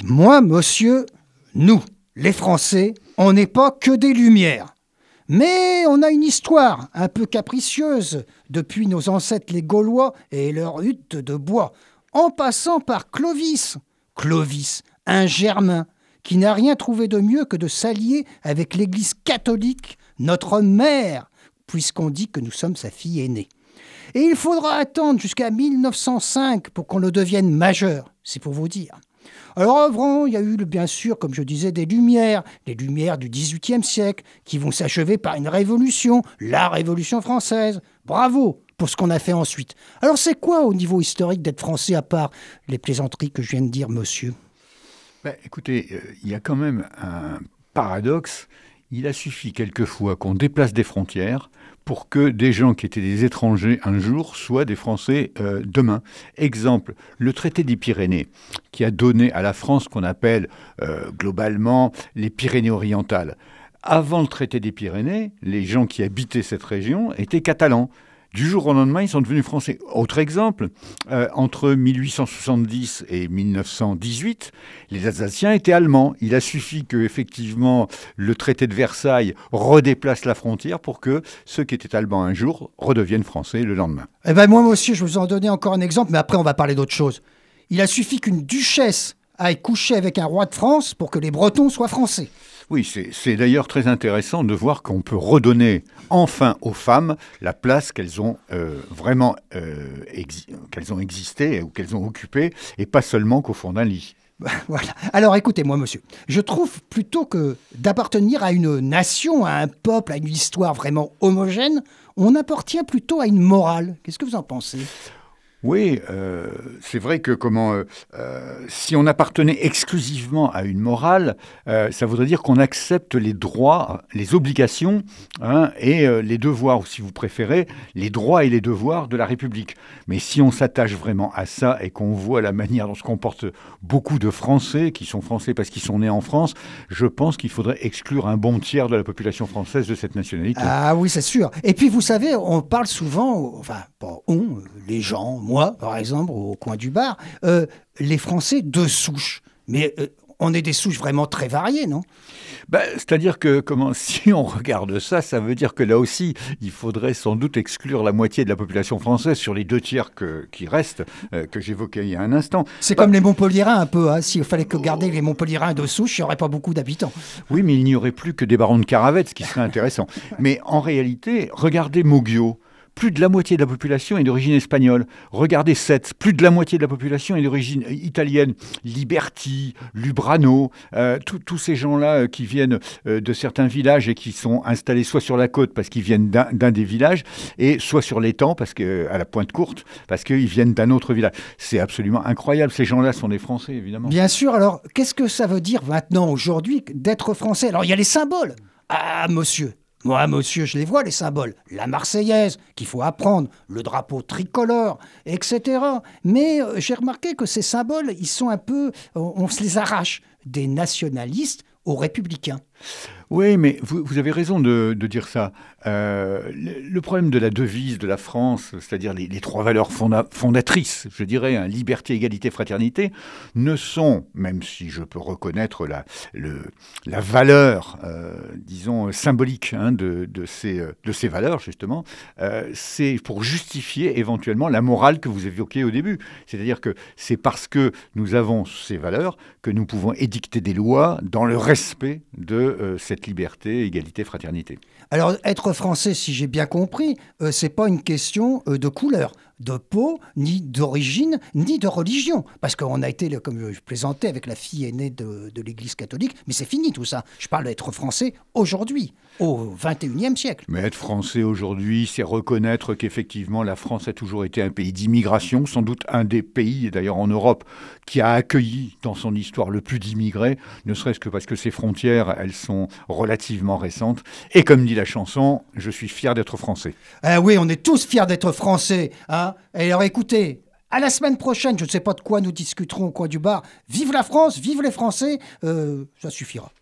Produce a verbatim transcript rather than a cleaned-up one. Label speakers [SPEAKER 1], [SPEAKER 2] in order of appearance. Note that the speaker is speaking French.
[SPEAKER 1] Moi, monsieur, nous, les Français, on n'est pas que des Lumières. Mais on a une histoire un peu capricieuse depuis nos ancêtres les Gaulois et leurs huttes de bois, en passant par Clovis. Clovis, un Germain, qui n'a rien trouvé de mieux que de s'allier avec l'Église catholique, notre mère, puisqu'on dit que nous sommes sa fille aînée. Et il faudra attendre jusqu'à mille neuf cent cinq pour qu'on le devienne majeur, c'est pour vous dire. Alors avant, il y a eu bien sûr, comme je disais, des Lumières, les Lumières du dix-huitième siècle, qui vont s'achever par une révolution, la Révolution française. Bravo pour ce qu'on a fait ensuite. Alors c'est quoi au niveau historique d'être français, à part les plaisanteries que je viens de dire, monsieur ?
[SPEAKER 2] Ben, écoutez, euh, il y a quand même un paradoxe. Il a suffi quelquefois qu'on déplace des frontières pour que des gens qui étaient des étrangers un jour soient des Français euh, demain. Exemple, le traité des Pyrénées, qui a donné à la France ce qu'on appelle euh, globalement les Pyrénées orientales. Avant le traité des Pyrénées, les gens qui habitaient cette région étaient catalans. Du jour au lendemain, ils sont devenus français. Autre exemple, euh, entre mille huit cent soixante-dix et mille neuf cent dix-huit, les Alsaciens étaient allemands. Il a suffi que, effectivement, le traité de Versailles redéplace la frontière pour que ceux qui étaient allemands un jour redeviennent français le lendemain.
[SPEAKER 1] Eh bien, moi, monsieur, je vais vous en donner encore un exemple, mais après, on va parler d'autre chose. Il a suffi qu'une duchesse aille coucher avec un roi de France pour que les Bretons soient français.
[SPEAKER 2] Oui, c'est, c'est d'ailleurs très intéressant de voir qu'on peut redonner enfin aux femmes la place qu'elles ont euh, vraiment euh, exi- qu'elles ont existé ou qu'elles ont occupée, et pas seulement qu'au fond d'un lit.
[SPEAKER 1] Voilà. Alors écoutez-moi, monsieur, je trouve plutôt que d'appartenir à une nation, à un peuple, à une histoire vraiment homogène, on appartient plutôt à une morale. Qu'est-ce que vous en pensez ?
[SPEAKER 2] Oui, euh, c'est vrai que comment, euh, euh, si on appartenait exclusivement à une morale, euh, ça voudrait dire qu'on accepte les droits, les obligations hein, et euh, les devoirs, ou si vous préférez, les droits et les devoirs de la République. Mais si on s'attache vraiment à ça et qu'on voit la manière dont se comportent beaucoup de Français, qui sont Français parce qu'ils sont nés en France, je pense qu'il faudrait exclure un bon tiers de la population française de cette nationalité.
[SPEAKER 1] Ah oui, c'est sûr. Et puis vous savez, on parle souvent, enfin, pas on, les gens, moi, par exemple, au coin du bar, euh, les Français de souche. Mais euh, on est des souches vraiment très variées, non ?
[SPEAKER 2] Ben, c'est-à-dire que comment, si on regarde ça, ça veut dire que là aussi, il faudrait sans doute exclure la moitié de la population française sur les deux tiers que, qui restent, euh, que j'évoquais il y a un instant.
[SPEAKER 1] C'est
[SPEAKER 2] bah,
[SPEAKER 1] comme les Montpelliérains un peu. Hein. S'il fallait que garder les Montpelliérains de souche, il n'y aurait pas beaucoup d'habitants.
[SPEAKER 2] Oui, mais il n'y aurait plus que des barons de Caravette, ce qui serait intéressant. Mais en réalité, regardez Moggio. Plus de la moitié de la population est d'origine espagnole. Regardez Sète, plus de la moitié de la population est d'origine italienne. Liberti, Lubrano, euh, tous ces gens-là euh, qui viennent euh, de certains villages et qui sont installés soit sur la côte parce qu'ils viennent d'un, d'un des villages, et soit sur l'étang, parce que, à la Pointe Courte, parce qu'ils viennent d'un autre village. C'est absolument incroyable. Ces gens-là sont des Français, évidemment.
[SPEAKER 1] Bien sûr. Alors, qu'est-ce que ça veut dire maintenant, aujourd'hui, d'être Français ? Alors, il y a les symboles. Ah, monsieur. Moi, monsieur, je les vois, les symboles. La Marseillaise, qu'il faut apprendre, le drapeau tricolore, et cetera. Mais euh, j'ai remarqué que ces symboles, ils sont un peu... On, on se les arrache des nationalistes aux républicains.
[SPEAKER 2] Oui, mais vous, vous avez raison de, de dire ça. Euh, le, le problème de la devise de la France, c'est-à-dire les, les trois valeurs fonda, fondatrices, je dirais, hein, liberté, égalité, fraternité, ne sont, même si je peux reconnaître la, le, la valeur, euh, disons, symbolique hein, de, de, ces, de ces valeurs, justement, euh, c'est pour justifier éventuellement la morale que vous évoquiez au début. C'est-à-dire que c'est parce que nous avons ces valeurs que nous pouvons édicter des lois dans le respect de euh, cette liberté, égalité, fraternité.
[SPEAKER 1] Alors, être français, si j'ai bien compris, euh, c'est pas une question euh, de couleur, de peau, ni d'origine, ni de religion. Parce qu'on a été, comme je plaisantais, avec la fille aînée de, de l'Église catholique, mais c'est fini tout ça. Je parle d'être français aujourd'hui, au vingt et unième siècle.
[SPEAKER 2] Mais être français aujourd'hui, c'est reconnaître qu'effectivement la France a toujours été un pays d'immigration, sans doute un des pays, d'ailleurs en Europe, qui a accueilli dans son histoire le plus d'immigrés, ne serait-ce que parce que ses frontières, elles sont relativement récentes. Et comme dit la chanson, je suis fier d'être français.
[SPEAKER 1] Ah oui, on est tous fiers d'être français, hein. Et alors écoutez, à la semaine prochaine, je ne sais pas de quoi nous discuterons au coin du bar. Vive la France, vive les Français, euh, ça suffira.